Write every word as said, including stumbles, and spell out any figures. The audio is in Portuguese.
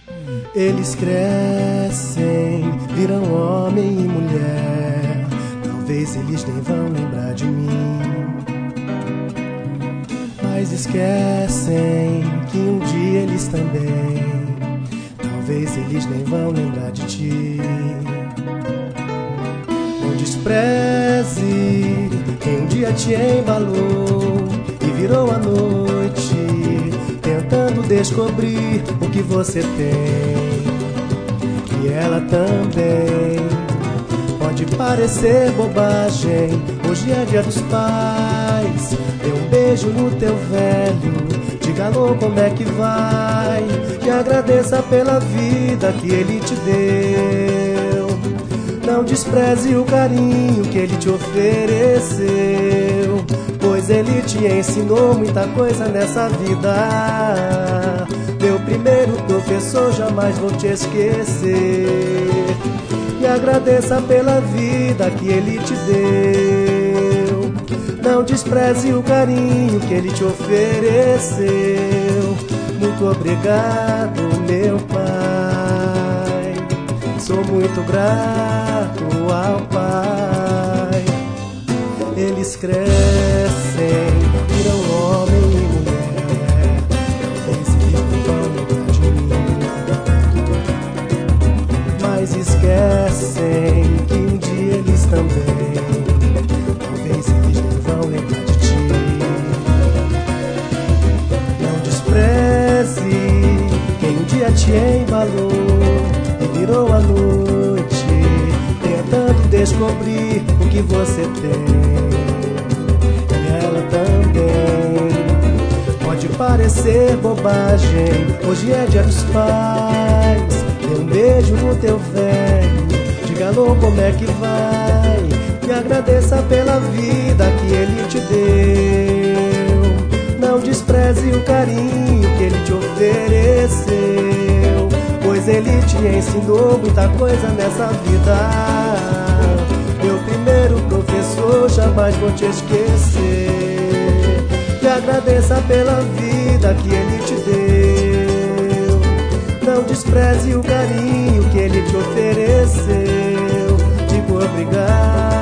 Eles crescem, viram homem e mulher. Talvez eles nem vão lembrar de mim, mas esquecem que um dia eles também. Talvez eles nem vão lembrar de ti. Não despreze quem um dia te embalou e virou a noite tentando descobrir o que você tem. E ela também. Pode parecer bobagem, hoje é dia dos pais. Dê um beijo no teu velho, diga alô, como é que vai, e agradeça pela vida que ele te deu. Não despreze o carinho que ele te ofereceu, pois ele te ensinou muita coisa nessa vida. Meu primeiro professor, jamais vou te esquecer. E agradeça pela vida que ele te deu. Não despreze o carinho que ele te ofereceu. Muito obrigado, meu pai. Sou muito grato ao Pai. Eles crescem, viram homem e mulher. Talvez eles não vão lembrar de mim, mas esquecem que um dia eles também. Talvez eles nem vão lembrar de ti. Não despreze quem um dia te embalou e virou a noite tentando descobrir o que você tem. E ela também. Pode parecer bobagem, hoje é dia dos pais. Dê um beijo no teu velho, diga alô, como é que vai, e agradeça pela vida que ele te deu. Não despreze o carinho que ele te ofereceu, pois ele te ensinou muita coisa nessa vida. Meu primeiro professor, jamais vou te esquecer. E agradeça pela vida que ele te deu. Não despreze o carinho que ele te ofereceu. Digo obrigado.